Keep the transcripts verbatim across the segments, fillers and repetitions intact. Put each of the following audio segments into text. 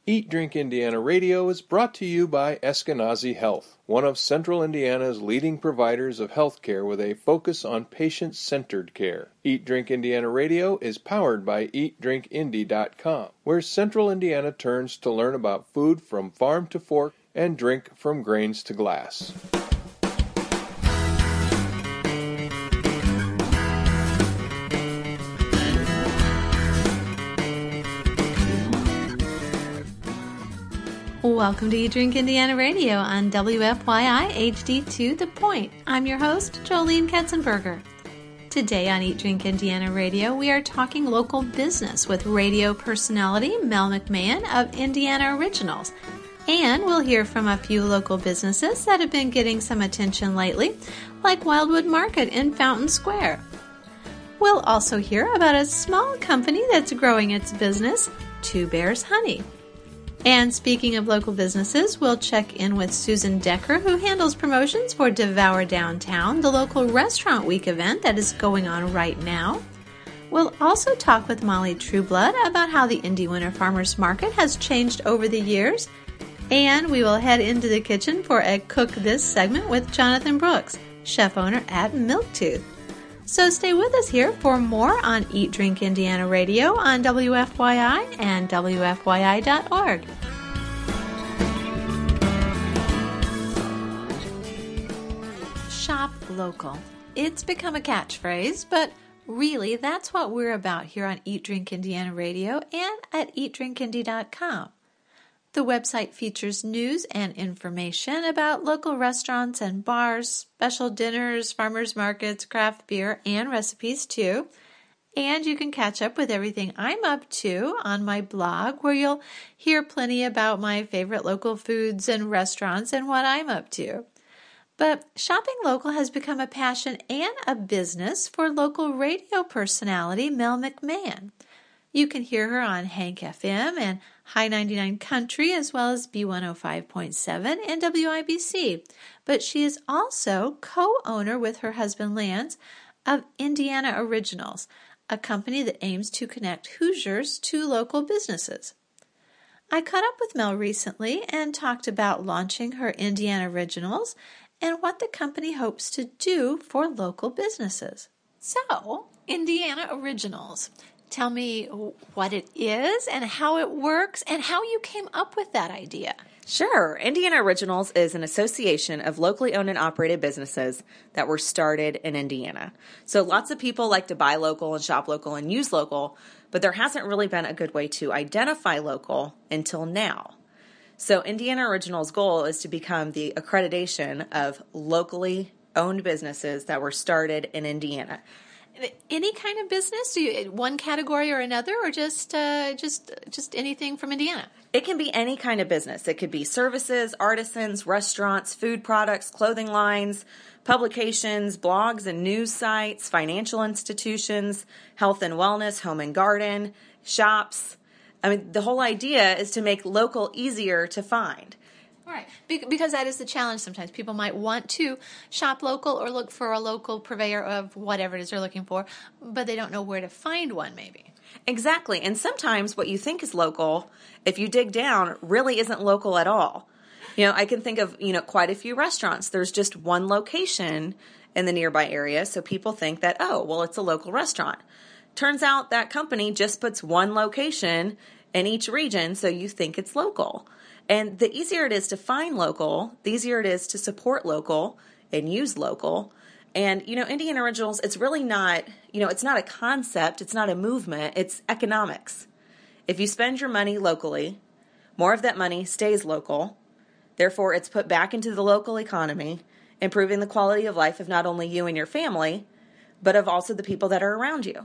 Eat Drink Indiana Radio is brought to you by Eskenazi Health, one of Central Indiana's leading providers of health care with a focus on patient-centered care. Eat Drink Indiana Radio is powered by eat drink indy dot com, where Central Indiana turns to learn about food from farm to fork and drink from grains to glass. Welcome to Eat Drink Indiana Radio on W F Y I H D two The Point. I'm your host, Jolene Katzenberger. Today on Eat Drink Indiana Radio, we are talking local business with radio personality Mel McMahon of Indiana Originals. And we'll hear from a few local businesses that have been getting some attention lately, like Wildwood Market in Fountain Square. We'll also hear about a small company that's growing its business, Two Bears Honey. And speaking of local businesses, we'll check in with Susan Decker, who handles promotions for Devour Downtown, the local Restaurant Week event that is going on right now. We'll also talk with Molly Trueblood about how the Indy Winter Farmers Market has changed over the years. And we will head into the kitchen for a Cook This segment with Jonathan Brooks, chef owner at Milktooth. So stay with us here for more on Eat Drink Indiana Radio on W F Y I and W F Y I dot org. Shop local. It's become a catchphrase, but really that's what we're about here on Eat Drink Indiana Radio and at eat drink indy dot com. The website features news and information about local restaurants and bars, special dinners, farmers markets, craft beer, and recipes too. And you can catch up with everything I'm up to on my blog, where you'll hear plenty about my favorite local foods and restaurants and what I'm up to. But shopping local has become a passion and a business for local radio personality Mel McMahon. You can hear her on Hank F M and High ninety-nine Country, as well as B one oh five point seven and W I B C. But she is also co-owner with her husband Lance of Indiana Originals, a company that aims to connect Hoosiers to local businesses. I caught up with Mel recently and talked about launching her Indiana Originals and what the company hopes to do for local businesses. So, Indiana Originals. Tell me what it is and how it works and how you came up with that idea. Sure. Indiana Originals is an association of locally owned and operated businesses that were started in Indiana. So lots of people like to buy local and shop local and use local, but there hasn't really been a good way to identify local until now. So Indiana Originals' goal is to become the accreditation of locally owned businesses that were started in Indiana. Any kind of business? Do you, one category or another, or just uh, just just anything from Indiana? It can be any kind of business. It could be services, artisans, restaurants, food products, clothing lines, publications, blogs and news sites, financial institutions, health and wellness, home and garden, shops. I mean, the whole idea is to make local easier to find. Right, Be- because that is the challenge sometimes. People might want to shop local or look for a local purveyor of whatever it is they're looking for, but they don't know where to find one maybe. Exactly, and sometimes what you think is local, if you dig down, really isn't local at all. You know, I can think of, you know, quite a few restaurants. There's just one location in the nearby area, so people think that, oh, well, it's a local restaurant. Turns out that company just puts one location in each region, so you think it's local. And the easier it is to find local, the easier it is to support local and use local. And, you know, Indiana Originals, it's really not, you know, it's not a concept, it's not a movement, it's economics. If you spend your money locally, more of that money stays local. Therefore, it's put back into the local economy, improving the quality of life of not only you and your family, but of also the people that are around you.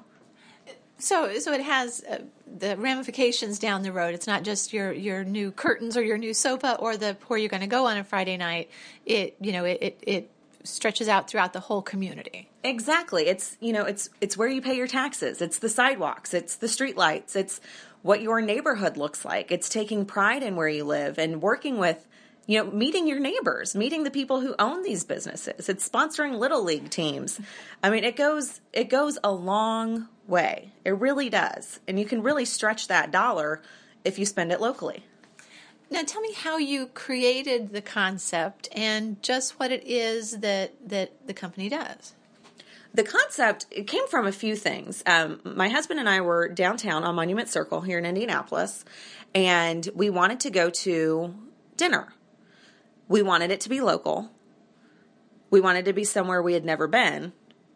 So, so it has uh, the ramifications down the road. It's not just your, your new curtains or your new sofa or the where you're going to go on a Friday night. It, you know, it, it, it stretches out throughout the whole community. Exactly. It's, you know, it's, it's where you pay your taxes. It's the sidewalks. It's the street lights. It's what your neighborhood looks like. It's taking pride in where you live and working with, you know, meeting your neighbors, meeting the people who own these businesses. It's sponsoring Little League teams. I mean, it goes, it goes a long way. It really does. And you can really stretch that dollar if you spend it locally. Now tell me how you created the concept and just what it is that, that the company does. The concept, it came from a few things. Um, my husband and I were downtown on Monument Circle here in Indianapolis, and we wanted to go to dinner. We wanted it to be local. We wanted to be somewhere we had never been,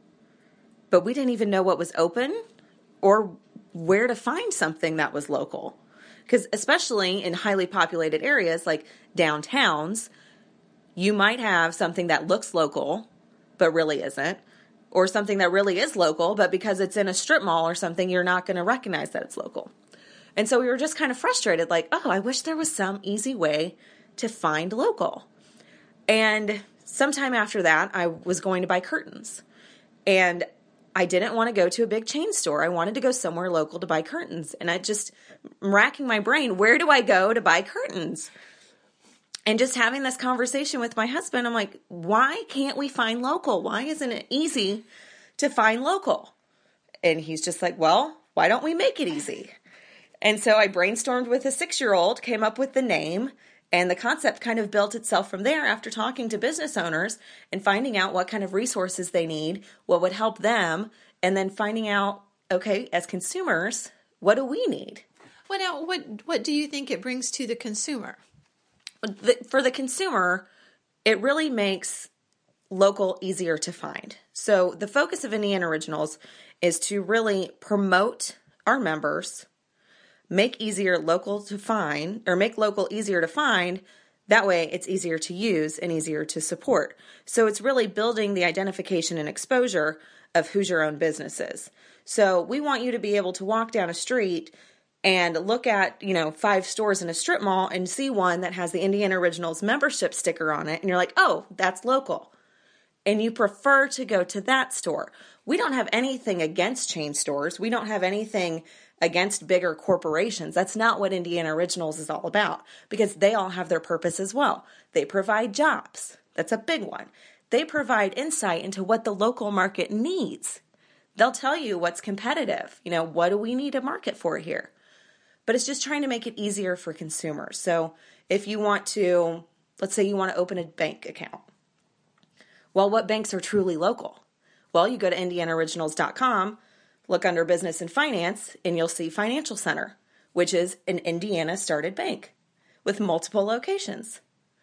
but we didn't even know what was open or where to find something that was local. Because especially in highly populated areas like downtowns, you might have something that looks local, but really isn't. Or something that really is local, but because it's in a strip mall or something, you're not going to recognize that it's local. And so we were just kind of frustrated, like, oh, I wish there was some easy way to find local. And sometime after that, I was going to buy curtains. And I didn't want to go to a big chain store. I wanted to go somewhere local to buy curtains. And I just, I'm racking my brain, where do I go to buy curtains? And just having this conversation with my husband, I'm like, why can't we find local? Why isn't it easy to find local? And he's just like, well, why don't we make it easy? And so I brainstormed with a six-year-old, came up with the name, and the concept kind of built itself from there after talking to business owners and finding out what kind of resources they need, what would help them, and then finding out, okay, as consumers, what do we need? Well, now, what, what do you think it brings to the consumer? The, for the consumer, it really makes local easier to find. So the focus of Indiana Originals is to really promote our members, make easier local to find, or make local easier to find. That way it's easier to use and easier to support. So it's really building the identification and exposure of who's your own businesses. So we want you to be able to walk down a street and look at, you know, five stores in a strip mall and see one that has the Indiana Originals membership sticker on it. And you're like, oh, that's local. And you prefer to go to that store. We don't have anything against chain stores. We don't have anything against bigger corporations. That's not what Indiana Originals is all about, because they all have their purpose as well. They provide jobs. That's a big one. They provide insight into what the local market needs. They'll tell you what's competitive. You know, what do we need to market for here? But it's just trying to make it easier for consumers. So if you want to, let's say you want to open a bank account. Well, what banks are truly local? Well, you go to indiana originals dot com, look under business and finance, and you'll see Financial Center, which is an Indiana started bank with multiple locations.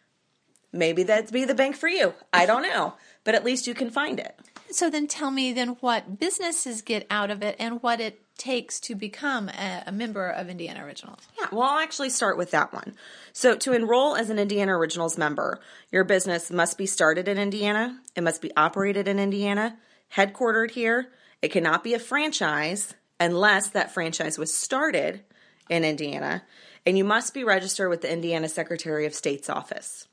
Maybe that'd be the bank for you. I don't know, but at least you can find it. So then tell me then what businesses get out of it and what it takes to become a, a member of Indiana Originals. Yeah, well, I'll actually start with that one. So to enroll as an Indiana Originals member, your business must be started in Indiana. It must be operated in Indiana, headquartered here. It cannot be a franchise unless that franchise was started in Indiana. And you must be registered with the Indiana Secretary of State's office.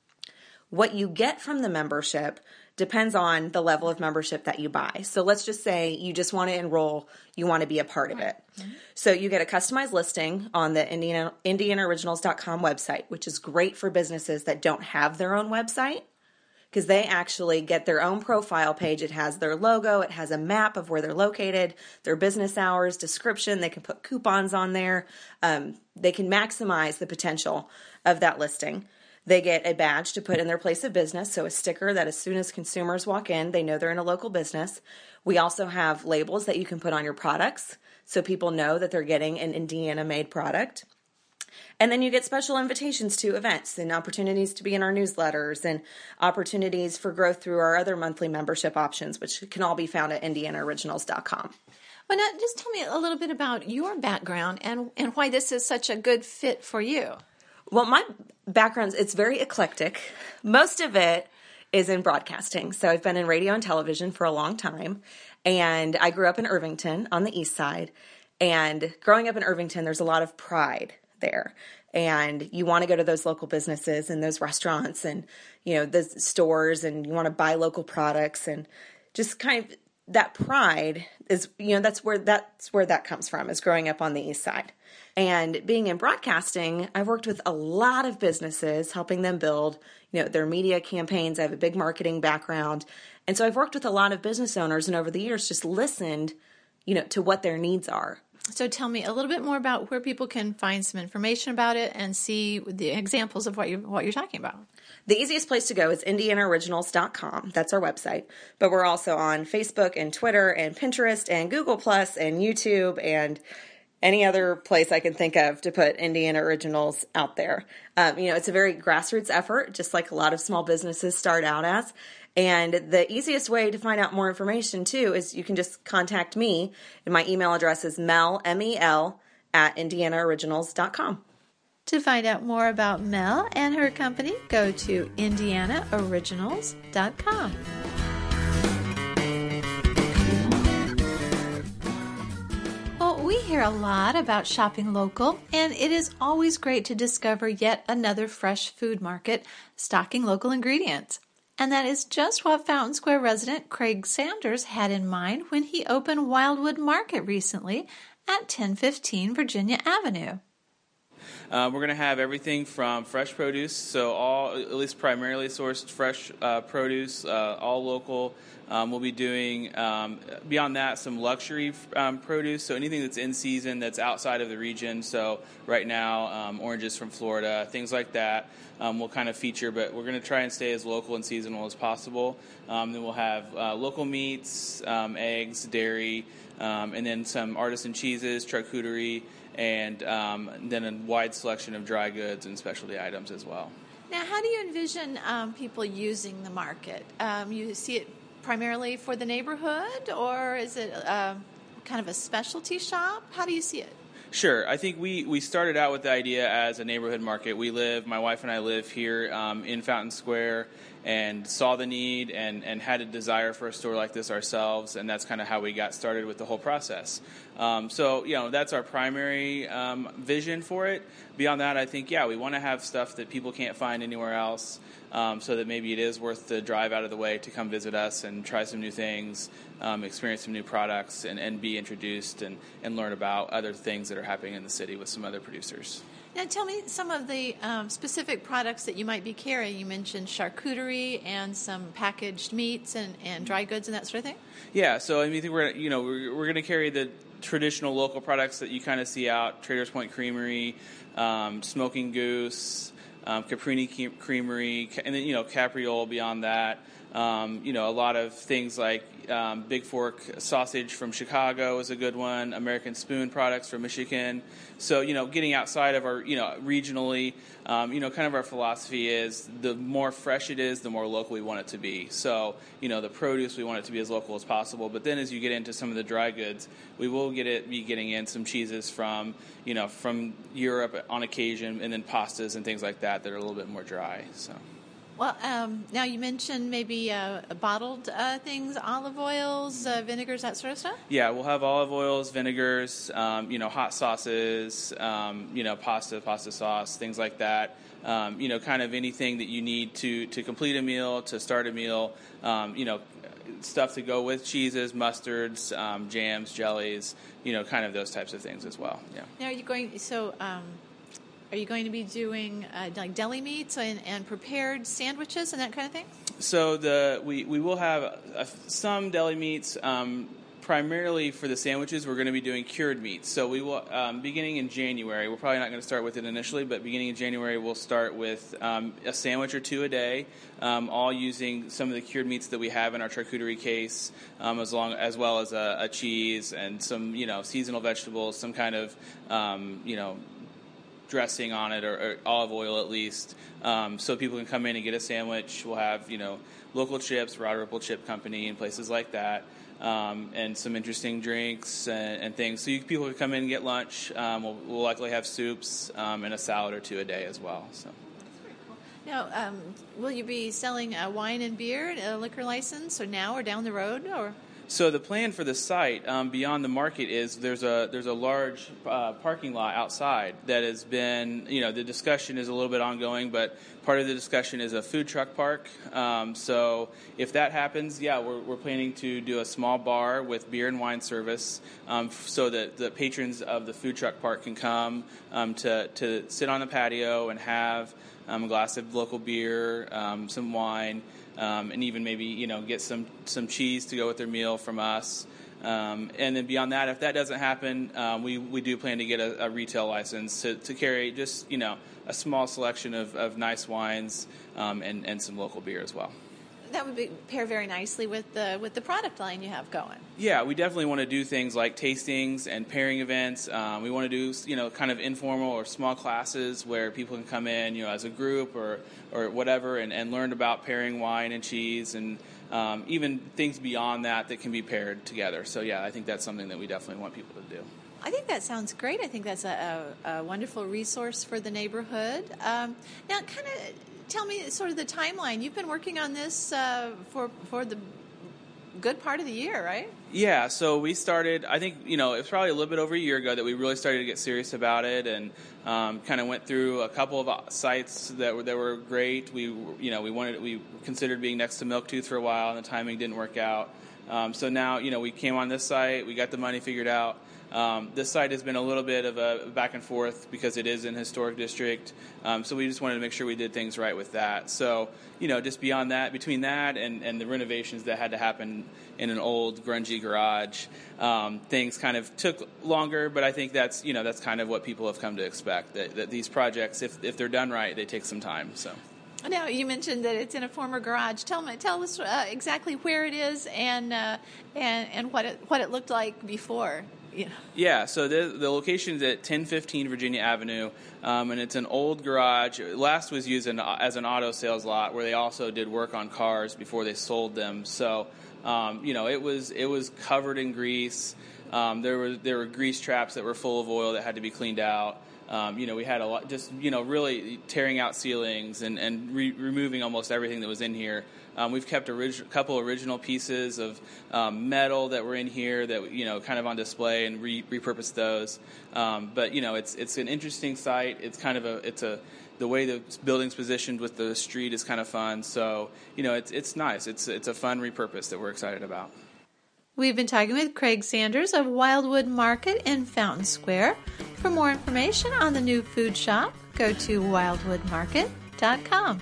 What you get from the membership depends on the level of membership that you buy. So let's just say you just want to enroll, you want to be a part of it. Mm-hmm. So you get a customized listing on the Indiana, indiana originals dot com website, which is great for businesses that don't have their own website, because they actually get their own profile page. It has their logo, it has a map of where they're located, their business hours, description, they can put coupons on there. Um, they can maximize the potential of that listing. They get a badge to put in their place of business, so a sticker that as soon as consumers walk in, they know they're in a local business. We also have labels that you can put on your products so people know that they're getting an Indiana-made product. And then you get special invitations to events and opportunities to be in our newsletters and opportunities for growth through our other monthly membership options, which can all be found at indiana originals dot com. Well, now, just tell me a little bit about your background and, and why this is such a good fit for you. Well, my background, it's very eclectic. Most of it is in broadcasting. So I've been in radio and television for a long time. And I grew up in Irvington on the east side. And growing up in Irvington, there's a lot of pride there. And you want to go to those local businesses and those restaurants and, you know, the stores, and you want to buy local products, and just kind of that pride is, you know, that's where that's where that comes from, is growing up on the east side. And being in broadcasting, I've worked with a lot of businesses, helping them build, you know, their media campaigns. I have a big marketing background. And so I've worked with a lot of business owners, and over the years just listened, you know, to what their needs are. So tell me a little bit more about where people can find some information about it and see the examples of what you're, what you're talking about. The easiest place to go is indiana originals dot com. That's our website. But we're also on Facebook and Twitter and Pinterest and Google Plus and YouTube and any other place I can think of to put Indiana Originals out there. Um, you know, it's a very grassroots effort, just like a lot of small businesses start out as. And the easiest way to find out more information, too, is you can just contact me. And my email address is mel, M E L, at indiana originals dot com. To find out more about Mel and her company, go to indiana originals dot com. Well, we hear a lot about shopping local, and it is always great to discover yet another fresh food market stocking local ingredients. And that is just what Fountain Square resident Craig Sanders had in mind when he opened Wildwood Market recently at ten fifteen Virginia Avenue. Uh, we're going to have everything from fresh produce, so all, at least primarily sourced fresh uh, produce, uh, all local. Um, we'll be doing, um, beyond that, some luxury um, produce, so anything that's in season that's outside of the region. So right now, um, oranges from Florida, things like that, um, we'll kind of feature, but we're going to try and stay as local and seasonal as possible. Um, then we'll have uh, local meats, um, eggs, dairy, um, and then some artisan cheeses, charcuterie, and um, then a wide selection of dry goods and specialty items as well. Now, how do you envision um, people using the market? Um, you see it primarily for the neighborhood, or is it uh, kind of a specialty shop? How do you see it? Sure. I think we, we started out with the idea as a neighborhood market. We live, my wife and I live here um, in Fountain Square, and saw the need and, and had a desire for a store like this ourselves, and that's kind of how we got started with the whole process. Um, so, you know, that's our primary um, vision for it. Beyond that, I think, yeah, we want to have stuff that people can't find anywhere else, um, so that maybe it is worth the drive out of the way to come visit us and try some new things, um, experience some new products, and, and be introduced and, and learn about other things that are happening in the city with some other producers. Now, tell me some of the um, specific products that you might be carrying. You mentioned charcuterie and some packaged meats and, and dry goods and that sort of thing. Yeah, so I mean, I think we're you know we're, we're going to carry the traditional local products that you kind of see out: Traders Point Creamery, um, Smoking Goose, um, Caprini Creamery, and then you know Capriole. Beyond that, um, you know a lot of things like um, Big Fork sausage from Chicago is a good one. American Spoon products from Michigan. So, you know, getting outside of our, you know, regionally, um, you know, kind of our philosophy is the more fresh it is, the more local we want it to be. So, you know, the produce, we want it to be as local as possible. But then as you get into some of the dry goods, we will get it, be getting in some cheeses from, you know, from Europe on occasion, and then pastas and things like that that are a little bit more dry. So. Well, um, now you mentioned maybe uh, bottled uh, things, olive oils, uh, vinegars, that sort of stuff? Yeah, we'll have olive oils, vinegars, um, you know, hot sauces, um, you know, pasta, pasta sauce, things like that. Um, you know, kind of anything that you need to, to complete a meal, to start a meal, um, you know, stuff to go with cheeses, mustards, um, jams, jellies, you know, kind of those types of things as well. Yeah. Now, are you going, so... Um Are you going to be doing uh, like deli meats and, and prepared sandwiches and that kind of thing? So the we, we will have uh, some deli meats. Um, primarily for the sandwiches, we're going to be doing cured meats. So we will, um, beginning in January, we're probably not going to start with it initially, but beginning in January, we'll start with um, a sandwich or two a day, um, all using some of the cured meats that we have in our charcuterie case, um, as long as well as a, a cheese and some, you know, seasonal vegetables, some kind of, um, you know, dressing on it, or, or olive oil at least, um, so people can come in and get a sandwich. We'll have, you know, local chips, Rod Ripple Chip Company, and places like that, um, and some interesting drinks and, and things. So you, people can come in and get lunch. Um, we'll, we'll likely have soups um, and a salad or two a day as well. So. That's very cool. Now, um, will you be selling uh, wine and beer, a liquor license, or now or down the road, or? So the plan for the site, um, beyond the market, is there's a there's a large uh, parking lot outside that has been, you know, the discussion is a little bit ongoing, but part of the discussion is a food truck park. Um, so if that happens, yeah, we're we're planning to do a small bar with beer and wine service, um, so that the patrons of the food truck park can come um, to to sit on the patio and have um, a glass of local beer, um, some wine. Um, and even maybe, you know, get some, some cheese to go with their meal from us. Um, and then beyond that, if that doesn't happen, um, we, we do plan to get a, a retail license to, to carry just, you know, a small selection of, of nice wines um, and, and some local beer as well. That would be, pair very nicely with the with the product line you have going. Yeah, we definitely want to do things like tastings and pairing events. Um, we want to do, you know, kind of informal or small classes where people can come in, you know, as a group or, or whatever and, and learn about pairing wine and cheese and um, even things beyond that that can be paired together. So, yeah, I think that's something that we definitely want people to do. I think that sounds great. I think that's a, a, a wonderful resource for the neighborhood. Um, now, kind of tell me sort of the timeline. You've been working on this uh, for for the good part of the year, right? Yeah, so we started, I think, you know, it was probably a little bit over a year ago that we really started to get serious about it and um, kind of went through a couple of sites that were that were great. We, you know, we wanted, we considered being next to Milktooth for a while and the timing didn't work out. Um, so now, you know, we came on this site, we got the money figured out. Um, this site has been a little bit of a back and forth because it is in a historic district, um, so we just wanted to make sure we did things right with that. So, you know, just beyond that, between that and, and the renovations that had to happen in an old grungy garage, um, things kind of took longer, but I think that's, you know, that's kind of what people have come to expect, that, that these projects, if, if they're done right, they take some time, so. Now, you mentioned that it's in a former garage. Tell me, tell us uh, exactly where it is and uh, and and what it what it looked like before. Yeah. Yeah, so the, the location is at ten fifteen Virginia Avenue, um, and it's an old garage. Last was used in, as an auto sales lot where they also did work on cars before they sold them. So, um, you know, it was it was covered in grease. Um, there were there were grease traps that were full of oil that had to be cleaned out. Um, you know, we had a lot, just, you know, really tearing out ceilings and, and re- removing almost everything that was in here. Um, we've kept a orig- couple original pieces of um, metal that were in here that, you know, kind of on display and re- repurposed those. Um, but, you know, it's it's an interesting site. It's kind of a, it's a, the way the building's positioned with the street is kind of fun. So, you know, it's it's nice. It's it's a fun repurpose that we're excited about. We've been talking with Craig Sanders of Wildwood Market in Fountain Square. For more information on the new food shop, go to wildwood market dot com.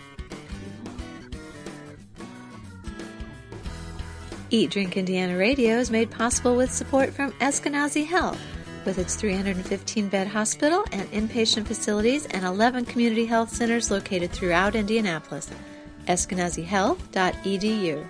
Eat Drink Indiana Radio is made possible with support from Eskenazi Health. With its three hundred fifteen bed hospital and inpatient facilities and eleven community health centers located throughout Indianapolis. eskenazi health dot e d u.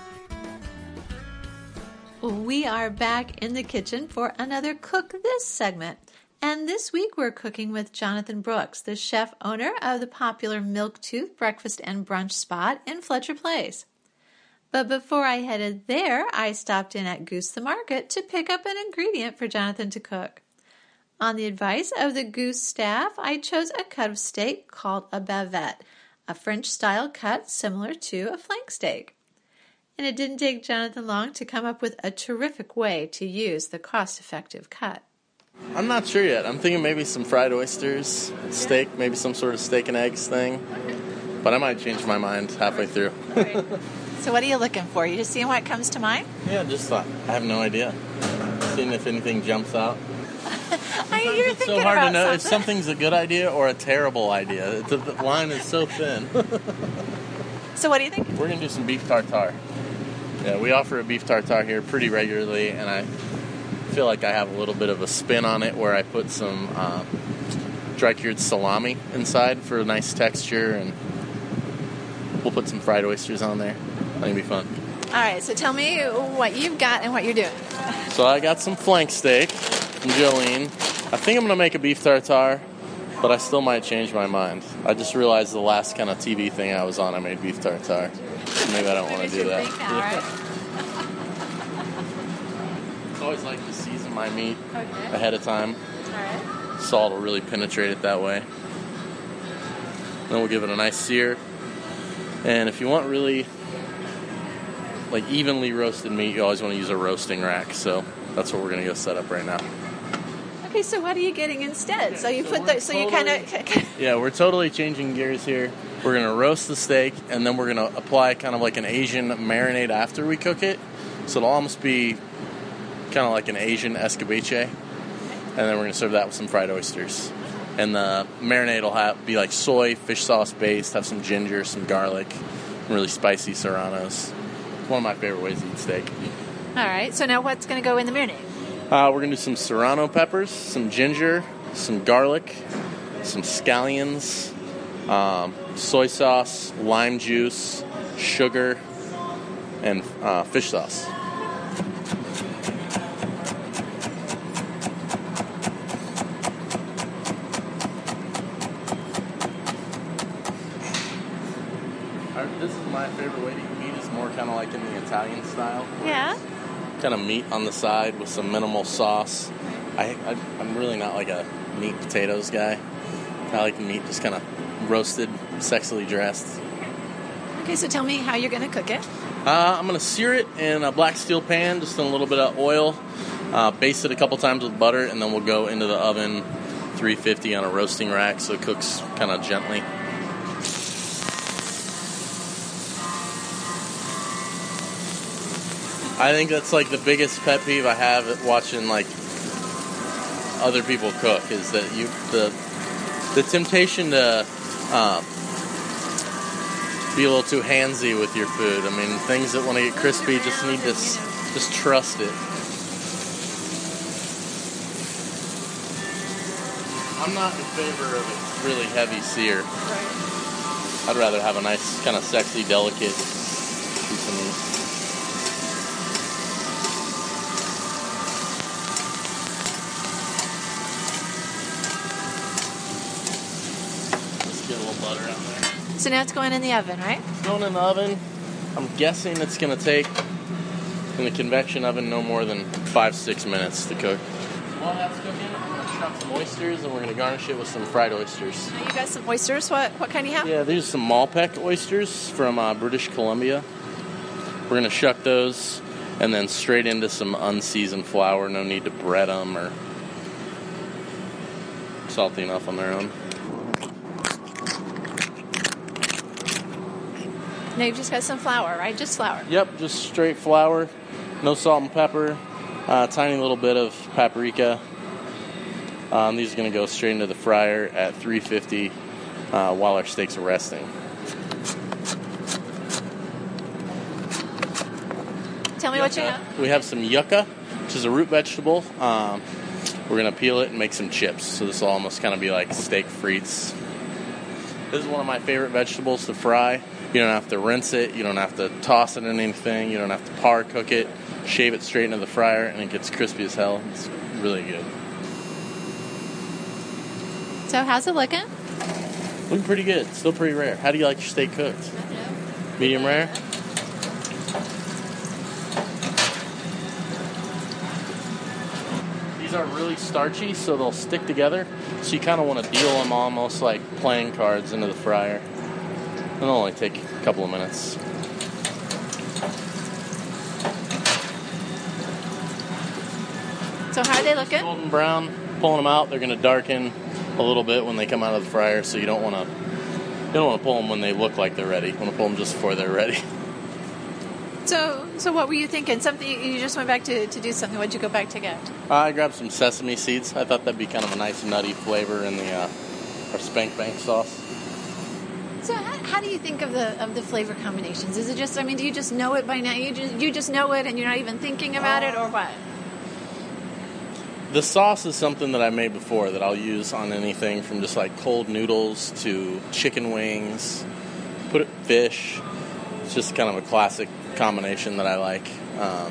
We are back in the kitchen for another Cook This segment. And this week we're cooking with Jonathan Brooks, the chef owner of the popular Milktooth breakfast and brunch spot in Fletcher Place. But before I headed there, I stopped in at Goose the Market to pick up an ingredient for Jonathan to cook. On the advice of the Goose staff, I chose a cut of steak called a bavette, a French-style cut similar to a flank steak. And it didn't take Jonathan long to come up with a terrific way to use the cost-effective cut. I'm not sure yet. I'm thinking maybe some fried oysters, steak, maybe some sort of steak and eggs thing. But I might change my mind halfway through. Right. So what are you looking for? You just seeing what comes to mind? Yeah, just thought. I have no idea. Seeing if anything jumps out. I, you're it's thinking so hard about to know something. if something's a good idea or a terrible idea. The, the line is so thin. So what do you think? We're going to do some beef tartare. Yeah, we offer a beef tartare here pretty regularly, and I feel like I have a little bit of a spin on it where I put some uh, dry-cured salami inside for a nice texture, and we'll put some fried oysters on there. I think it'll be fun. All right, so tell me what you've got and what you're doing. So I got some flank steak from Jolene. I think I'm going to make a beef tartare, but I still might change my mind. I just realized the last kind of T V thing I was on, I made beef tartare. Maybe I don't want to do that. Now, right? I always like to season my meat Okay. ahead of time. All right. Salt will really penetrate it that way. Then we'll give it a nice sear. And if you want really like evenly roasted meat, you always want to use a roasting rack. So that's what we're going to go set up right now. Okay, so what are you getting instead? Okay, so you so put we're the so you totally- kind of Yeah, we're totally changing gears here. We're going to roast the steak, and then we're going to apply kind of like an Asian marinade after we cook it. So it'll almost be kind of like an Asian escabeche. And then we're going to serve that with some fried oysters. And the marinade will have be like soy, fish sauce based, have some ginger, some garlic, and really spicy serranos. It's one of my favorite ways to eat steak. All right. So now what's going to go in the marinade? Uh, we're going to do some serrano peppers, some ginger, some garlic, some scallions, um, soy sauce, lime juice, sugar, and uh, fish sauce. This is my favorite way to eat meat. It's more kind of like in the Italian style. Yeah. Kind of meat on the side with some minimal sauce. I, I I'm really not like a meat potatoes guy. I like the meat just kind of roasted, sexily dressed. Okay, so tell me how you're going to cook it. Uh, I'm going to sear it in a black steel pan, just in a little bit of oil. Uh, baste it a couple times with butter, and then we'll go into the oven, three fifty on a roasting rack, so it cooks kind of gently. I think that's like the biggest pet peeve I have at watching like other people cook is that you the the temptation to um, be a little too handsy with your food. I mean, things that want to get crispy just need to s- just trust it. I'm not in favor of a really heavy sear. I'd rather have a nice kind of sexy, delicate piece of meat. So now it's going in the oven, right? Going in the oven. I'm guessing it's going to take, in the convection oven, no more than five, six minutes to cook. While that's cooking, I'm going to chop some oysters, and we're going to garnish it with some fried oysters. Now you got some oysters. What what kind do you have? Yeah, these are some Malpec oysters from uh, British Columbia. We're going to shuck those, and then straight into some unseasoned flour. No need to bread them or salty enough on their own. Now you've just got some flour, right? Just flour. Yep, just straight flour, no salt and pepper, uh, tiny little bit of paprika. Um, these are going to go straight into the fryer at three fifty uh, while our steaks are resting. Tell me yucca. what you have. We have some yucca, which is a root vegetable. Um, we're going to peel it and make some chips. So this will almost kind of be like steak frites. This is one of my favorite vegetables to fry. You don't have to rinse it. You don't have to toss it in anything. You don't have to par cook it. Shave it straight into the fryer, and it gets crispy as hell. It's really good. So how's it looking? Looking pretty good. Still pretty rare. How do you like your steak cooked? Medium rare? These are really starchy, so they'll stick together. So you kind of want to deal them almost like playing cards into the fryer. It'll only take a couple of minutes. So how are they looking? Golden brown. Pulling them out, they're going to darken a little bit when they come out of the fryer. So you don't want to, you don't want to pull them when they look like they're ready. You want to pull them just before they're ready. So, so what were you thinking? Something you just went back to, to do something. What'd you go back to get? Uh, I grabbed some sesame seeds. I thought that'd be kind of a nice nutty flavor in the uh, our Spank Bank sauce. So how, how do you think of the of the flavor combinations? Is it just, I mean, do you just know it by now? You just you just know it and you're not even thinking about it, or what? The sauce is something that I made before that I'll use on anything from just like cold noodles to chicken wings, put it fish. It's just kind of a classic combination that I like. Um,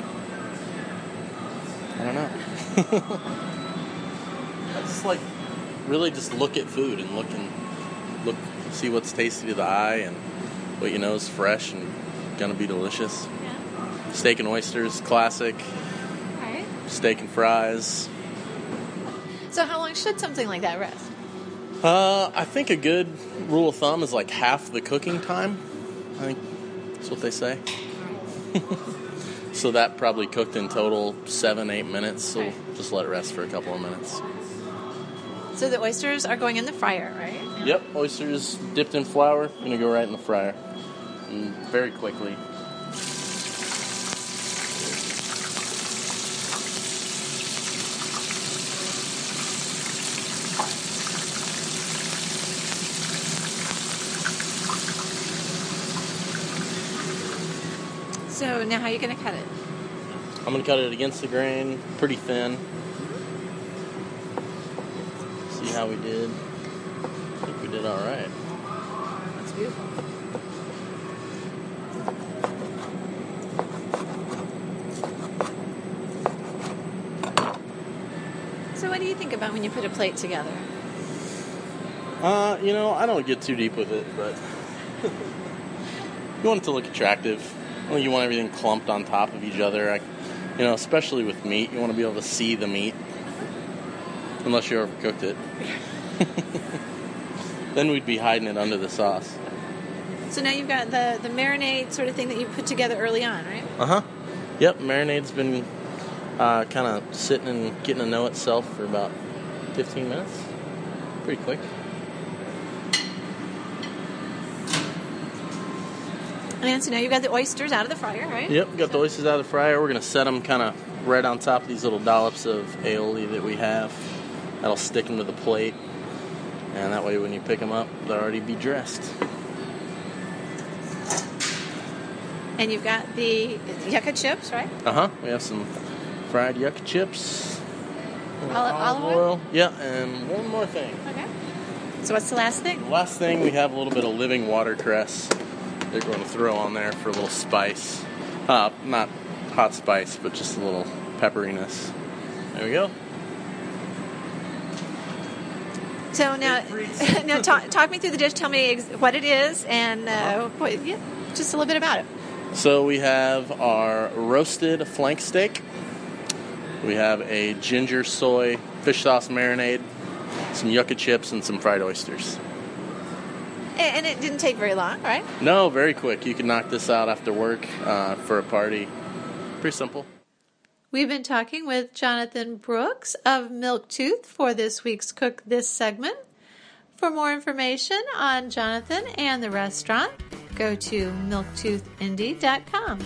I don't know. I just like really just look at food and look and look, see what's tasty to the eye and what you know is fresh and gonna be delicious. Yeah. Steak and oysters, classic. All right. Steak and fries. So how long should something like that rest? Uh, I think a good rule of thumb is like half the cooking time. I think that's what they say. So that probably cooked in total seven, eight minutes. So Okay. just let it rest for a couple of minutes. So the oysters are going in the fryer, right? Yep, oysters dipped in flour, gonna go right in the fryer. And very quickly. So now how are you going to cut it? I'm going to cut it against the grain, pretty thin. See how we did. I think we did all right. That's beautiful. So what do you think about when you put a plate together? Uh, you know, I don't get too deep with it, but you want it to look attractive. I think you want everything clumped on top of each other. I, you know, especially with meat, you want to be able to see the meat, unless you overcooked it. Then we'd be hiding it under the sauce. So now you've got the, the marinade sort of thing that you put together early on, right? Uh-huh. Yep, marinade's been uh, kind of sitting and getting to know itself for about fifteen minutes. Pretty quick. And so now you've got the oysters out of the fryer, right? Yep, got the oysters out of the fryer. We're going to set them kind of right on top of these little dollops of aioli that we have. That'll stick them to the plate. And that way when you pick them up, they'll already be dressed. And you've got the yucca chips, right? Uh-huh. We have some fried yucca chips. Olive, olive oil? oil. Yeah, and one more thing. Okay. So what's the last thing? The last thing, we have a little bit of living watercress they're going to throw on there for a little spice. Uh, not hot spice, but just a little pepperiness. There we go. So now, now talk, talk me through the dish. Tell me ex- what it is and uh, what, yeah, just a little bit about it. So we have our roasted flank steak. We have a ginger soy fish sauce marinade, some yucca chips, and some fried oysters. And, and it didn't take very long, right? No, very quick. You can knock this out after work uh, for a party. Pretty simple. We've been talking with Jonathan Brooks of Milktooth for this week's Cook This segment. For more information on Jonathan and the restaurant, go to milktooth indy dot com.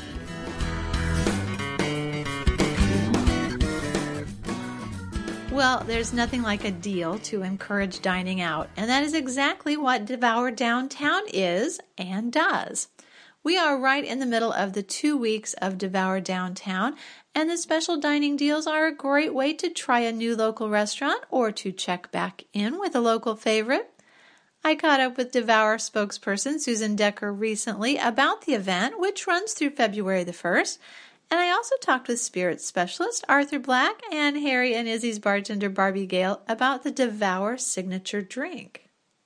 Well, there's nothing like a deal to encourage dining out, and that is exactly what Devour Downtown is and does. We are right in the middle of the two weeks of Devour Downtown, and the special dining deals are a great way to try a new local restaurant or to check back in with a local favorite. I caught up with Devour spokesperson Susan Decker recently about the event, which runs through February the first, and I also talked with spirits specialist Arthur Black and Harry and Izzy's bartender Barbie Gale about the Devour signature drink.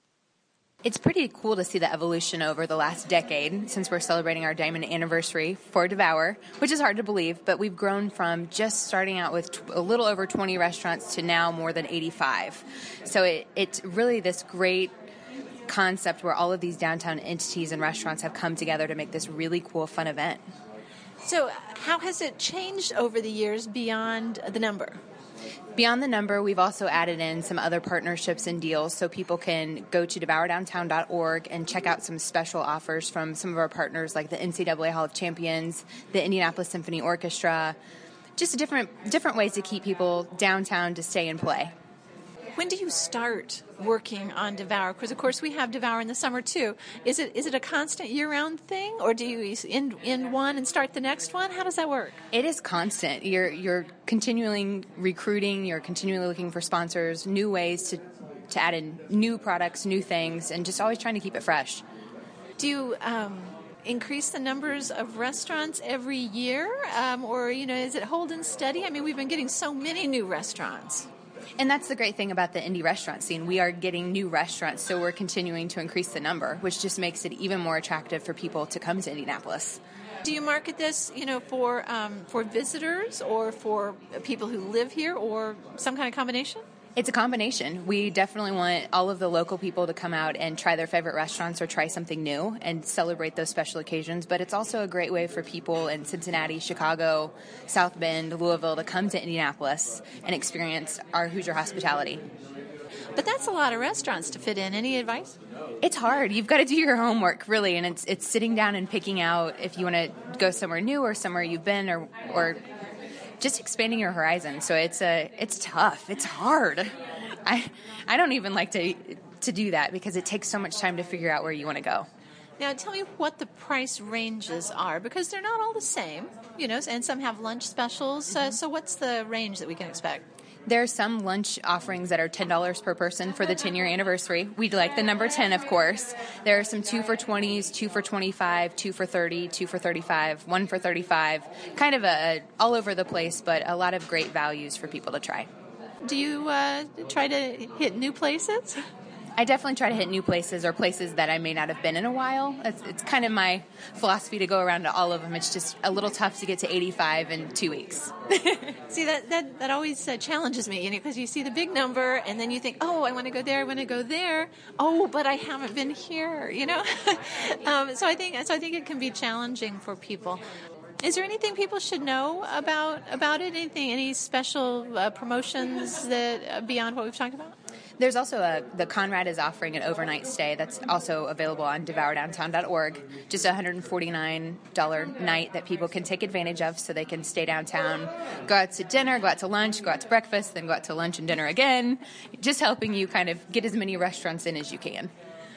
It's pretty cool to see the evolution over the last decade since we're celebrating our diamond anniversary for Devour, which is hard to believe, but we've grown from just starting out with a little over twenty restaurants to now more than eighty-five. So it, it's really this great concept where all of these downtown entities and restaurants have come together to make this really cool, fun event. So how has it changed over the years beyond the number? Beyond the number, we've also added in some other partnerships and deals so people can go to devour downtown dot org and check out some special offers from some of our partners like the N C double A Hall of Champions, the Indianapolis Symphony Orchestra, just different different ways to keep people downtown to stay and play. When do you start working on Devour? Because, of course, we have Devour in the summer, too. Is it is it a constant year-round thing, or do you end, end one and start the next one? How does that work? It is constant. You're you're continually recruiting. You're continually looking for sponsors, new ways to, to add in new products, new things, and just always trying to keep it fresh. Do you um, increase the numbers of restaurants every year, um, or, you know, is it holding steady? I mean, we've been getting so many new restaurants. And that's the great thing about the indie restaurant scene. We are getting new restaurants, so we're continuing to increase the number, which just makes it even more attractive for people to come to Indianapolis. Do you market this, you know, for um, for visitors or for people who live here, or some kind of combination? It's a combination. We definitely want all of the local people to come out and try their favorite restaurants or try something new and celebrate those special occasions. But it's also a great way for people in Cincinnati, Chicago, South Bend, Louisville to come to Indianapolis and experience our Hoosier hospitality. But that's a lot of restaurants to fit in. Any advice? It's hard. You've got to do your homework, really, and it's it's sitting down and picking out if you want to go somewhere new or somewhere you've been or or just expanding your horizon. So it's a it's tough. It's hard. I I don't even like to to do that because it takes so much time to figure out where you want to go. Now, tell me what the price ranges are, because they're not all the same, you know, and some have lunch specials. Mm-hmm. Uh, so what's the range that we can expect? There are some lunch offerings that are ten dollars per person for the ten-year anniversary. We'd like the number ten, of course. There are some two for twenties, two for twenty-five, two for thirty, two for thirty-five, one for thirty-five. Kind of a, all over the place, but a lot of great values for people to try. Do you uh, try to hit new places? I definitely try to hit new places or places that I may not have been in a while. It's, it's kind of my philosophy to go around to all of them. It's just a little tough to get to eighty-five in two weeks. See, that, that, that always uh, challenges me, you know, because you see the big number and then you think, oh, I want to go there, I want to go there. Oh, but I haven't been here, you know. um, so I think so I think it can be challenging for people. Is there anything people should know about about it? Anything, any special uh, promotions that uh, beyond what we've talked about? There's also a, the Conrad is offering an overnight stay that's also available on devour downtown dot org. Just a one hundred forty-nine dollars night that people can take advantage of so they can stay downtown, go out to dinner, go out to lunch, go out to breakfast, then go out to lunch and dinner again, just helping you kind of get as many restaurants in as you can.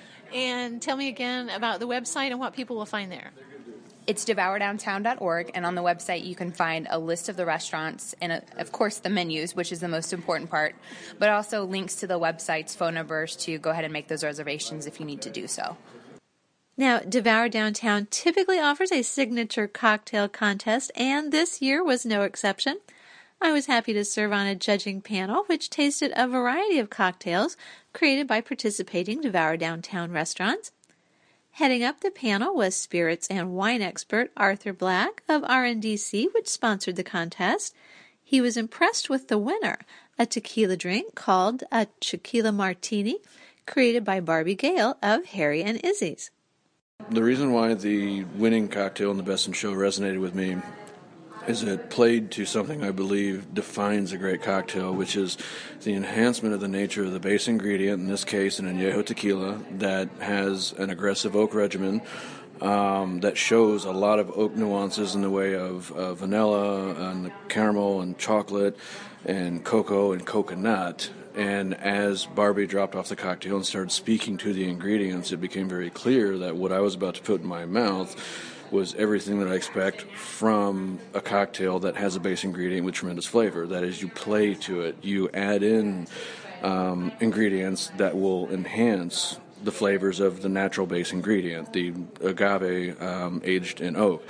And tell me again about the website and what people will find there. It's devour downtown dot org, and on the website you can find a list of the restaurants and, uh, of course, the menus, which is the most important part, but also links to the website's phone numbers to go ahead and make those reservations if you need to do so. Now, Devour Downtown typically offers a signature cocktail contest, and this year was no exception. I was happy to serve on a judging panel which tasted a variety of cocktails created by participating Devour Downtown restaurants. Heading up the panel was spirits and wine expert Arthur Black of R N D C, which sponsored the contest. He was impressed with the winner, a tequila drink called a Tequila Martini, created by Barbie Gale of Harry and Izzy's. The reason why the winning cocktail in the Best in Show resonated with me is it played to something I believe defines a great cocktail, which is the enhancement of the nature of the base ingredient, in this case an añejo tequila, that has an aggressive oak regimen um, that shows a lot of oak nuances in the way of uh, vanilla and caramel and chocolate and cocoa and coconut. And as Barbie dropped off the cocktail and started speaking to the ingredients, it became very clear that what I was about to put in my mouth was everything that I expect from a cocktail that has a base ingredient with tremendous flavor. That is, you play to it. You add in um, ingredients that will enhance the flavors of the natural base ingredient, the agave um, aged in oak.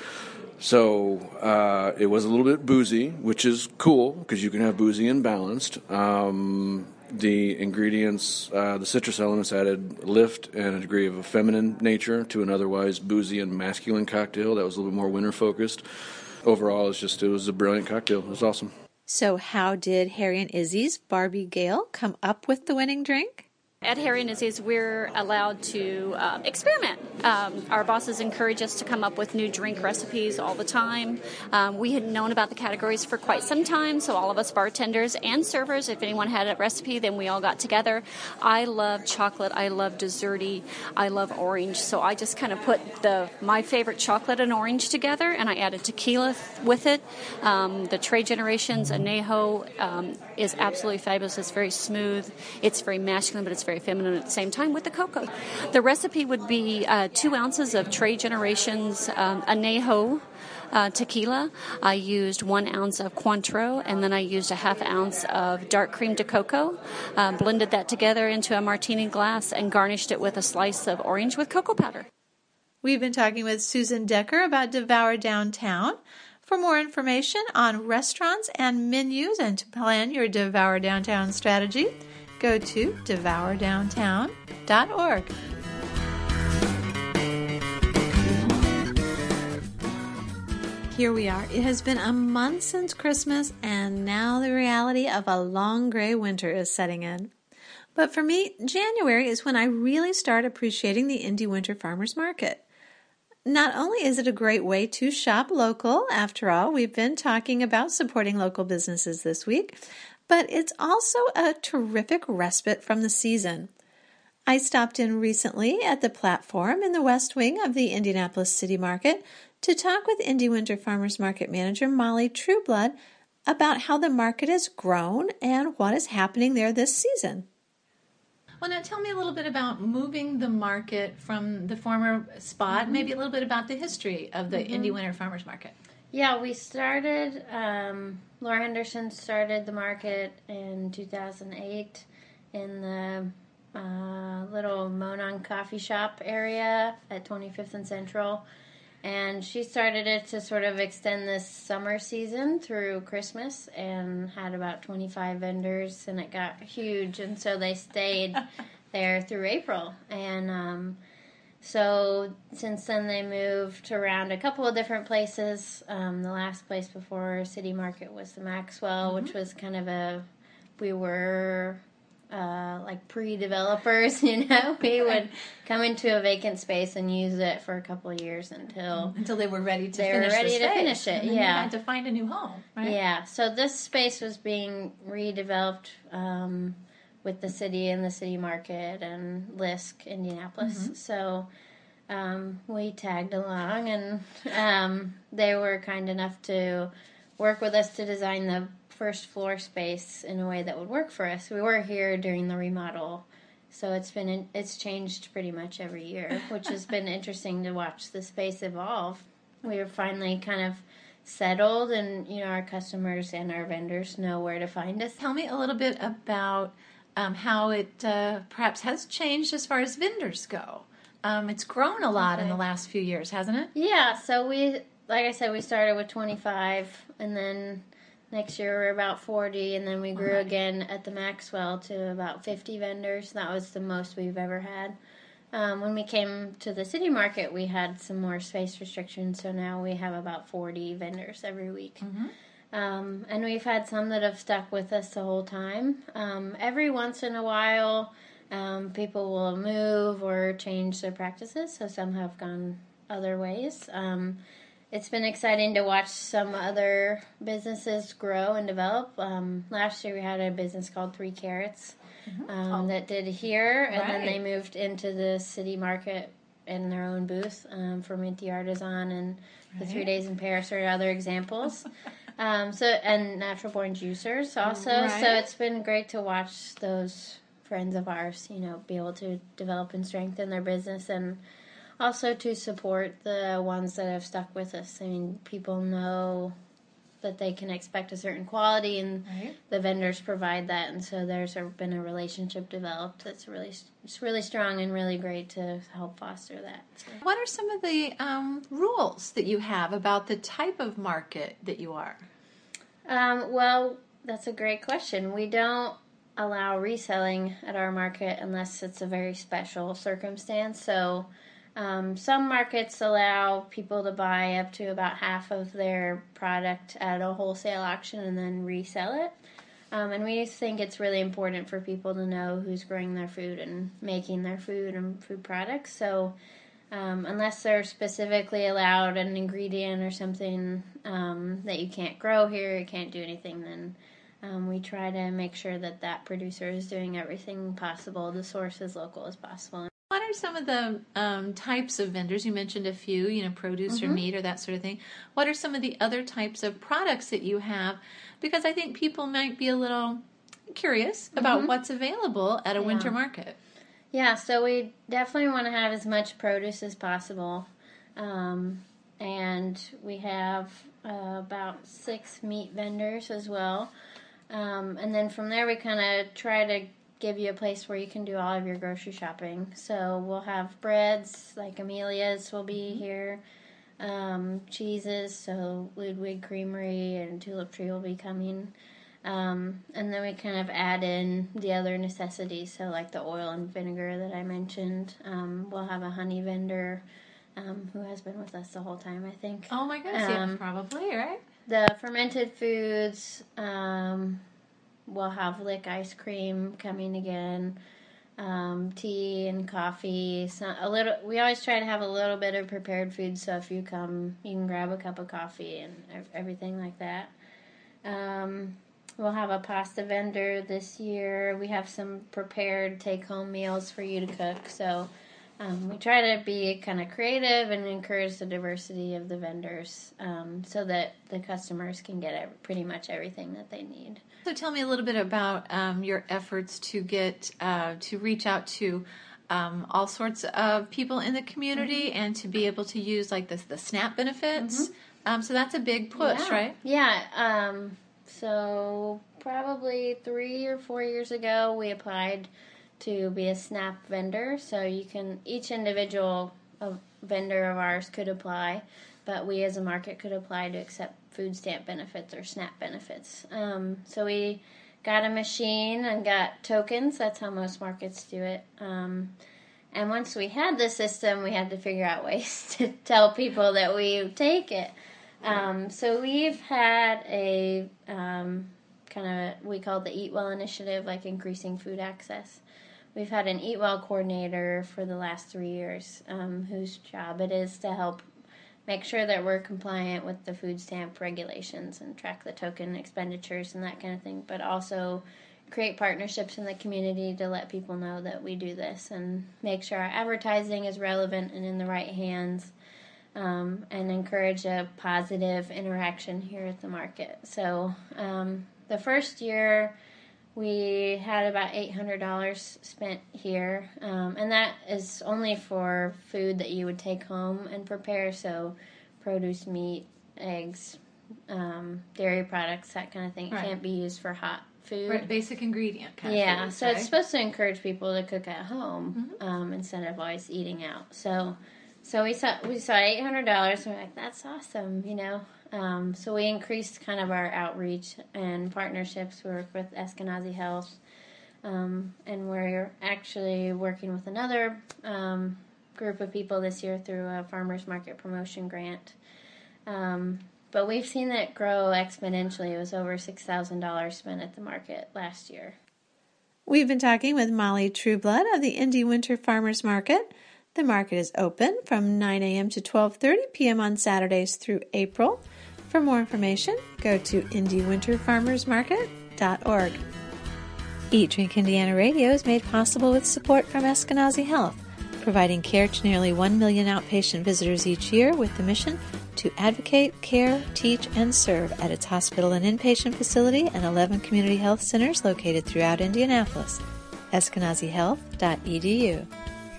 So uh, it was a little bit boozy, which is cool because you can have boozy and balanced. Um, the ingredients, uh, the citrus elements added lift and a degree of a feminine nature to an otherwise boozy and masculine cocktail that was a little bit more winter focused. Overall, it's just it was a brilliant cocktail. It was awesome. So how did Harry and Izzy's Barbie Gale come up with the winning drink? At Harry and Izzy's, we're allowed to uh, experiment. Um, our bosses encourage us to come up with new drink recipes all the time. Um, we had known about the categories for quite some time, so all of us bartenders and servers, if anyone had a recipe, then we all got together. I love chocolate. I love desserty. I love orange. So I just kind of put the my favorite chocolate and orange together, and I added tequila with it. Um, the Trade Generations Añejo um, is absolutely fabulous. It's very smooth. It's very masculine, but it's very feminine at the same time with the cocoa. The recipe would be uh, two ounces of Trade Generations um, Añejo uh, tequila. I used one ounce of Cointreau, and then I used a half ounce of dark cream de cocoa, uh, blended that together into a martini glass, and garnished it with a slice of orange with cocoa powder. We've been talking with Susan Decker about Devour Downtown. For more information on restaurants and menus and to plan your Devour Downtown strategy, go to devour downtown dot org. Here we are. It has been a month since Christmas, and now the reality of a long gray winter is setting in. But for me, January is when I really start appreciating the Indy Winter Farmers Market. Not only is it a great way to shop local, after all, we've been talking about supporting local businesses this week, but it's also a terrific respite from the season. I stopped in recently at the platform in the west wing of the Indianapolis City Market to talk with Indy Winter Farmers Market Manager Molly Trueblood about how the market has grown and what is happening there this season. Well, now tell me a little bit about moving the market from the former spot, mm-hmm. maybe a little bit about the history of the mm-hmm. Indy Winter Farmers Market. Yeah, we started, um, Laura Henderson started the market in two thousand eight in the uh, little Monon coffee shop area at twenty-fifth and Central. And she started it to sort of extend this summer season through Christmas and had about twenty-five vendors, and it got huge. And so they stayed there through April. And um, so since then they moved around a couple of different places. Um, the last place before City Market was the Maxwell, mm-hmm. which was kind of a, we were... Uh, like pre-developers, you know, we would come into a vacant space and use it for a couple of years until until they were ready to they finish were ready the to space. finish it. And then yeah, you had to find a new home. Right? Yeah, so this space was being redeveloped um, with the city and the City Market and Lisk, Indianapolis. Mm-hmm. So um, we tagged along, and um, they were kind enough to work with us to design the first floor space in a way that would work for us. We were here during the remodel, so it's been it's changed pretty much every year, which has been interesting to watch the space evolve. We were finally kind of settled, and you know our customers and our vendors know where to find us. Tell me a little bit about um, how it uh, perhaps has changed as far as vendors go. Um, it's grown a lot okay. in the last few years, hasn't it? Yeah. So we, like I said, we started with twenty-five, and then next year we were about forty, and then we grew right. again at the Maxwell to about fifty vendors. That was the most we've ever had. Um, when we came to the City Market, we had some more space restrictions, so now we have about forty vendors every week. Mm-hmm. Um, and we've had some that have stuck with us the whole time. Um, every once in a while, um, people will move or change their practices, so some have gone other ways. Um, It's been exciting to watch some other businesses grow and develop. Um, last year we had a business called Three Carrots mm-hmm. um, oh. that did here, and right. then they moved into the City Market in their own booth um, for Minty Artisan, and right. the Three Days in Paris are other examples. um, so and Natural Born Juicers also. Right. So it's been great to watch those friends of ours, you know, be able to develop and strengthen their business, and also to support the ones that have stuck with us. I mean, people know that they can expect a certain quality, and right. the vendors provide that, and so there's a, been a relationship developed that's really it's really strong and really great to help foster that. So. What are some of the um, rules that you have about the type of market that you are? Um, well, that's a great question. We don't allow reselling at our market unless it's a very special circumstance, so Um, some markets allow people to buy up to about half of their product at a wholesale auction and then resell it. Um, and we think it's really important for people to know who's growing their food and making their food and food products. So um, unless they're specifically allowed an ingredient or something um, that you can't grow here, you can't do anything, then um, we try to make sure that that producer is doing everything possible to source as local as possible. What are some of the um, types of vendors? You mentioned a few, you know, produce mm-hmm. or meat or that sort of thing. What are some of the other types of products that you have? Because I think people might be a little curious about mm-hmm. what's available at a yeah. winter market. Yeah, so we definitely want to have as much produce as possible. Um, and we have uh, about six meat vendors as well. Um, and then from there we kind of try to give you a place where you can do all of your grocery shopping. So we'll have breads, like Amelia's will be here, um, cheeses, so Ludwig Creamery and Tulip Tree will be coming. Um, and then we kind of add in the other necessities, so like the oil and vinegar that I mentioned. Um, we'll have a honey vendor um, who has been with us the whole time, I think. Oh my goodness, um, yeah, probably, right? The fermented foods, um, we'll have Lick ice cream coming again, um, tea and coffee. So a little. We always try to have a little bit of prepared food, so if you come, you can grab a cup of coffee and everything like that. Um, we'll have a pasta vendor this year. We have some prepared take-home meals for you to cook. So Um, we try to be kind of creative and encourage the diversity of the vendors um, so that the customers can get every, pretty much everything that they need. So tell me a little bit about um, your efforts to get uh, to reach out to um, all sorts of people in the community mm-hmm. and to be able to use like this the SNAP benefits. Mm-hmm. Um, so that's a big push, yeah. right? Yeah. Um, so probably three or four years ago, we applied to be a SNAP vendor. So you can, each individual uh, vendor of ours could apply, but we as a market could apply to accept food stamp benefits or SNAP benefits. Um, so we got a machine and got tokens. That's how most markets do it. Um, and once we had the system, we had to figure out ways to tell people that we take it. Um, so we've had a um, kind of, we call it the Eat Well initiative, like increasing food access. We've had an Eat Well coordinator for the last three years um, whose job it is to help make sure that we're compliant with the food stamp regulations and track the token expenditures and that kind of thing, but also create partnerships in the community to let people know that we do this and make sure our advertising is relevant and in the right hands um, and encourage a positive interaction here at the market. So um, the first year we had about eight hundred dollars spent here, um, and that is only for food that you would take home and prepare, so produce, meat, eggs, um, dairy products, that kind of thing. It right. can't be used for hot food. Right, basic ingredient kind yeah, of food. so right? it's supposed to encourage people to cook at home mm-hmm. um, instead of always eating out. So so we saw we saw eight hundred dollars, and we're like, that's awesome, you know. Um, so we increased kind of our outreach and partnerships. We work with Eskenazi Health. Um, and we're actually working with another um, group of people this year through a farmers market promotion grant. Um, but we've seen it grow exponentially. It was over six thousand dollars spent at the market last year. We've been talking with Molly Trueblood of the Indy Winter Farmers Market. The market is open from nine a.m. to twelve thirty p.m. on Saturdays through April. For more information, go to indy winter farmers market dot org. Eat Drink Indiana Radio is made possible with support from Eskenazi Health, providing care to nearly one million outpatient visitors each year with the mission to advocate, care, teach, and serve at its hospital and inpatient facility and eleven community health centers located throughout Indianapolis. eskenazi health dot e d u.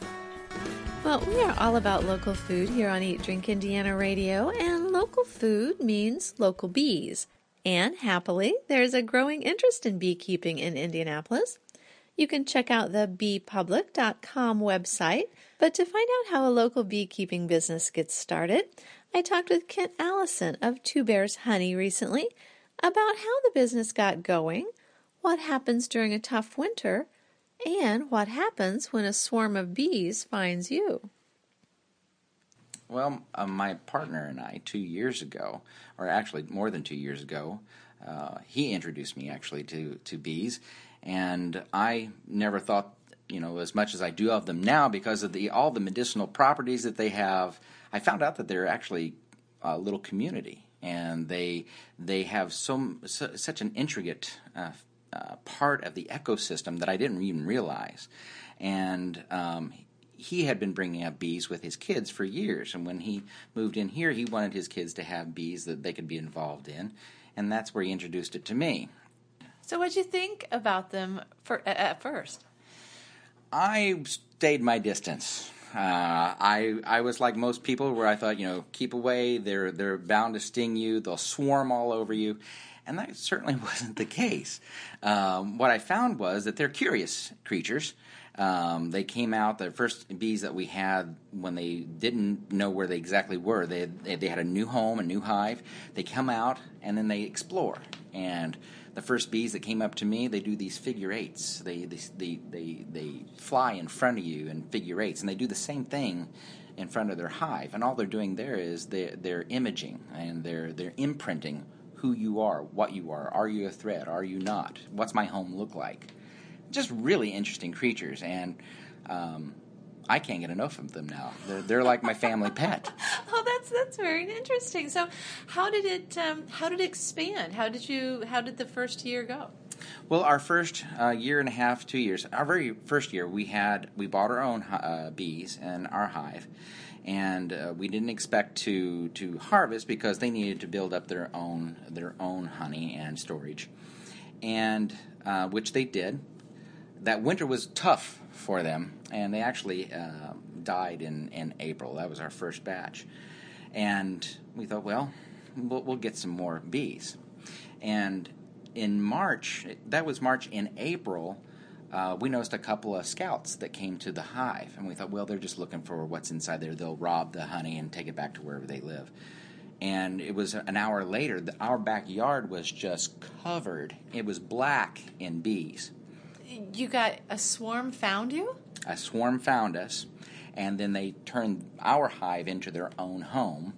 Well, we are all about local food here on Eat Drink Indiana Radio, and local food means local bees. And happily, there's a growing interest in beekeeping in Indianapolis. You can check out the bee public dot com website, but to find out how a local beekeeping business gets started, I talked with Kent Allison of Two Bears Honey recently about how the business got going, what happens during a tough winter, and what happens when a swarm of bees finds you. Well, uh, my partner and I, two years ago, or actually more than two years ago, uh, he introduced me actually to, to bees, and I never thought, you know, as much as I do of them now because of the all the medicinal properties that they have. I found out that they're actually a little community, and they they have so, so such an intricate uh, uh, part of the ecosystem that I didn't even realize, and um, he had been bringing up bees with his kids for years, and when he moved in here, he wanted his kids to have bees that they could be involved in, and that's where he introduced it to me. So what'd you think about them for, at first? I stayed my distance. Uh, I I was like most people where I thought, you know, keep away, they're, they're bound to sting you, they'll swarm all over you, and that certainly wasn't the case. Um, what I found was that they're curious creatures. Um, they came out, the first bees that we had when they didn't know where they exactly were, they, they they had a new home, a new hive. They come out and then they explore. And the first bees that came up to me, they do these figure eights. They they they they, they fly in front of you in figure eights, and they do the same thing in front of their hive. And all they're doing there is they're, they're imaging and they're they're imprinting who you are, what you are. Are you a threat? Are you not? What's my home look like? Just really interesting creatures, and um, I can't get enough of them now. They're they're like my family pet. Oh, that's that's very interesting. So, how did it um, how did it expand? How did you how did the first year go? Well, our first uh, year and a half, two years, our very first year, we had we bought our own uh, bees in our hive, and uh, we didn't expect to to harvest because they needed to build up their own their own honey and storage, and uh, which they did. That winter was tough for them, and they actually uh, died in, in April. That was our first batch, and we thought, well, we'll, we'll get some more bees, and in March, that was March, in April, uh, we noticed a couple of scouts that came to the hive. And we thought, well, they're just looking for what's inside there. They'll rob the honey and take it back to wherever they live. And it was an hour later, the, our backyard was just covered. It was black in bees. You got a swarm found you? A swarm found us, and then they turned our hive into their own home.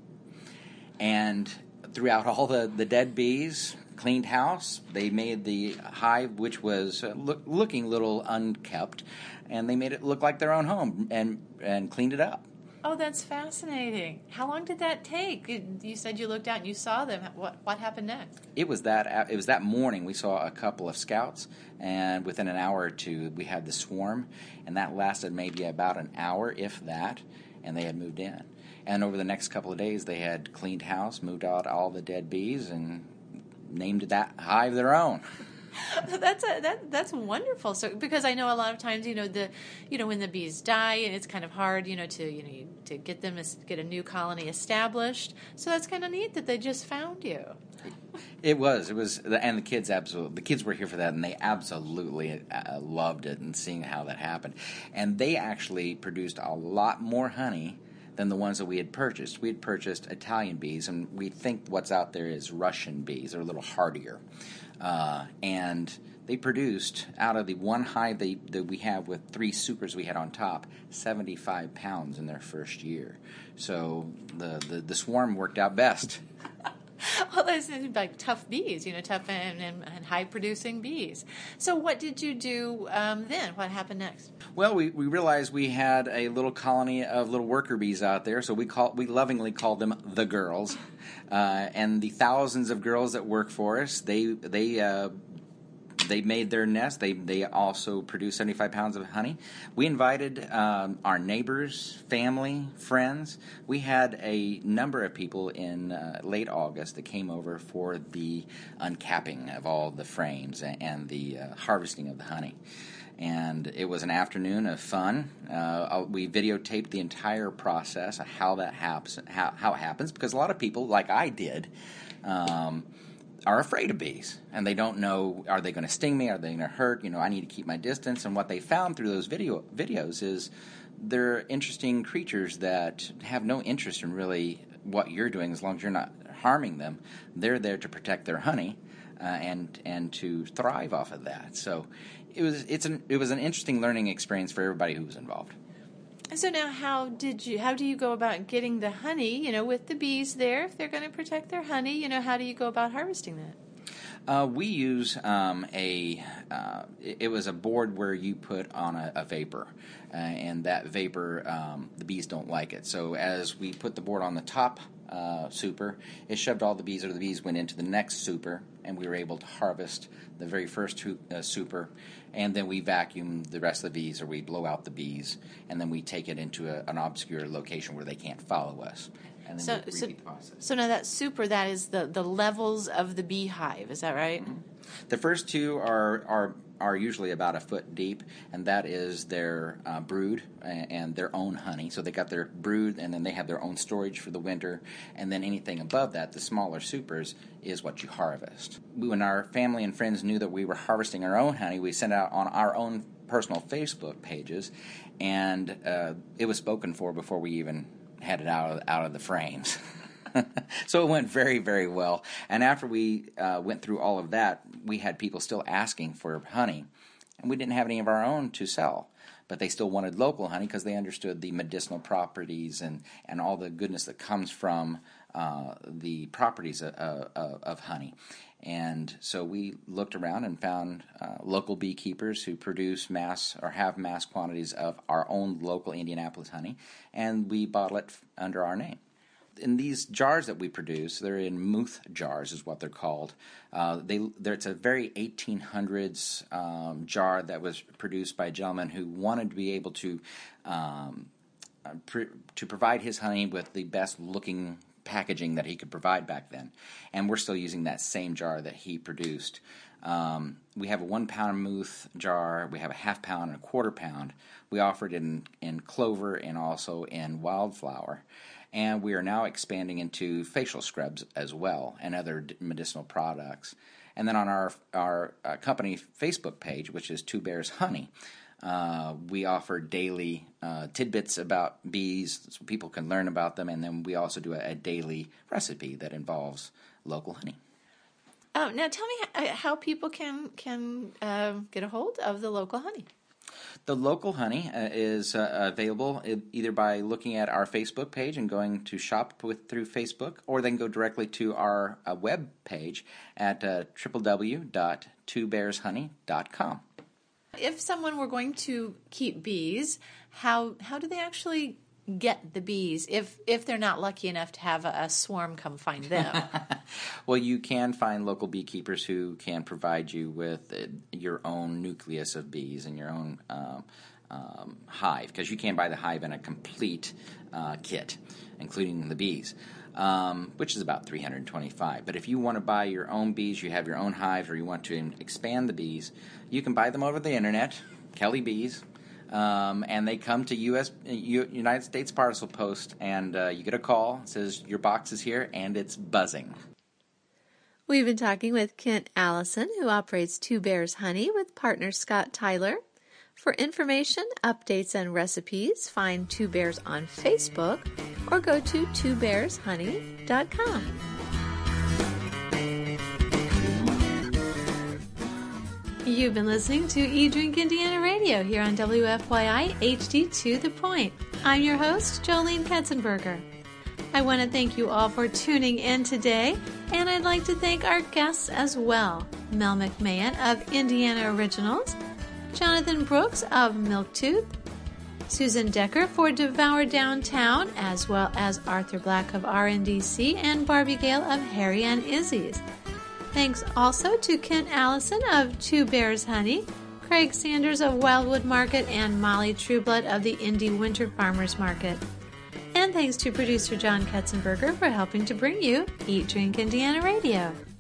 And throughout all the, the dead bees, cleaned house. They made the hive, which was uh, look, looking a little unkept, and they made it look like their own home and and cleaned it up. Oh, that's fascinating. How long did that take? You, you said you looked out and you saw them. What what happened next? It was that it was that morning we saw a couple of scouts, and within an hour or two we had the swarm, and that lasted maybe about an hour, if that, and they had moved in. And over the next couple of days, they had cleaned house, moved out all the dead bees, and named that hive their own. That's a, that that's wonderful. So because I know a lot of times, you know, the you know when the bees die, and it's kind of hard, you know, to you know to get them get a new colony established. So that's kind of neat that they just found you. It was. It was, and the kids absolutely. The kids were here for that, and they absolutely uh, loved it and seeing how that happened. And they actually produced a lot more honey than the ones that we had purchased. We had purchased Italian bees, and we think what's out there is Russian bees. They're a little hardier. Uh, and they produced, out of the one hive they, that we have with three supers we had on top, seventy-five pounds in their first year. So the, the, the swarm worked out best. Well, those are like tough bees, you know, tough and, and, and high-producing bees. So what did you do um, then? What happened next? Well, we, we realized we had a little colony of little worker bees out there, so we call we lovingly called them the girls. Uh, and the thousands of girls that work for us, they they uh, they made their nest. They they also produced seventy-five pounds of honey. We invited um, our neighbors, family, friends. We had a number of people in uh, late August that came over for the uncapping of all the frames and, and the uh, harvesting of the honey. And it was an afternoon of fun. Uh, we videotaped the entire process of how that happens, how, how it happens, because a lot of people, like I did, um, are afraid of bees, and they don't know, are they going to sting me, are they going to hurt, you know, I need to keep my distance. And what they found through those video videos is they're interesting creatures that have no interest in really what you're doing as long as you're not harming them. They're there to protect their honey uh, and and to thrive off of that. So it was it's an it was an interesting learning experience for everybody who was involved. So now, how did you? How do you go about getting the honey? You know, with the bees there, if they're going to protect their honey, you know, how do you go about harvesting that? Uh, we use um, a. Uh, it, it was a board where you put on a, a vapor, uh, and that vapor, um, the bees don't like it. So as we put the board on the top uh, super, it shoved all the bees, or the bees went into the next super, and we were able to harvest the very first uh, super. And then we vacuum the rest of the bees, or we blow out the bees, and then we take it into a, an obscure location where they can't follow us. And then so, we repeat so, the process. So now that super, that is the, the levels of the beehive, is that right? Mm-hmm. The first two are are are usually about a foot deep, and that is their uh, brood and, and their own honey. So they got their brood, and then they have their own storage for the winter, and then anything above that, the smaller supers, is what you harvest. When our family and friends knew that we were harvesting our own honey, we sent out on our own personal Facebook pages, and uh, it was spoken for before we even had it out of, out of the frames. So it went very, very well. And after we uh, went through all of that, we had people still asking for honey. And we didn't have any of our own to sell. But they still wanted local honey because they understood the medicinal properties and, and all the goodness that comes from uh, the properties of, of, of honey. And so we looked around and found uh, local beekeepers who produce mass or have mass quantities of our own local Indianapolis honey. And we bottle it under our name. in these jars that we produce, they're in Muth jars, is what they're called. Uh, they, it's a very eighteen hundreds um, jar that was produced by a gentleman who wanted to be able to um, pr- to provide his honey with the best looking packaging that he could provide back then. And we're still using that same jar that he produced. Um, we have a one pound Muth jar, we have a half pound and a quarter pound. We offer it in, in clover and also in wildflower. And we are now expanding into facial scrubs as well and other medicinal products. And then on our our uh, company Facebook page, which is Two Bears Honey, uh, we offer daily uh, tidbits about bees so people can learn about them. And then we also do a, a daily recipe that involves local honey. Oh, now tell me how people can can uh, get a hold of the local honey. The local honey uh, is uh, available either by looking at our Facebook page and going to shop with through Facebook, or then go directly to our uh, web page at uh, w w w dot two bears honey dot com. If someone were going to keep bees, how how do they actually get the bees if if they're not lucky enough to have a, a swarm come find them? Well, you can find local beekeepers who can provide you with uh, your own nucleus of bees and your own um, um, hive, because you can buy the hive in a complete uh, kit, including the bees, um, which is about three hundred twenty-five dollars. But if you want to buy your own bees, you have your own hives, or you want to expand the bees, you can buy them over the internet, Kelly Bees. Um, and they come to U S U, United States Parcel Post, and uh, you get a call. It says your box is here, and it's buzzing. We've been talking with Kent Allison, who operates Two Bears Honey with partner Scott Tyler. For information, updates, and recipes, find Two Bears on Facebook or go to two bears honey dot com. You've been listening to eDrink Indiana Radio here on W F Y I H D To The Point. I'm your host, Jolene Katzenberger. I want to thank you all for tuning in today, and I'd like to thank our guests as well. Mel McMahon of Indiana Originals, Jonathan Brooks of Milktooth, Susan Decker for Devour Downtown, as well as Arthur Black of R N D C and Barbie Gale of Harry and Izzy's. Thanks also to Kent Allison of Two Bears Honey, Craig Sanders of Wildwood Market, and Molly Trueblood of the Indy Winter Farmers Market. And thanks to producer John Katzenberger for helping to bring you Eat Drink Indiana Radio.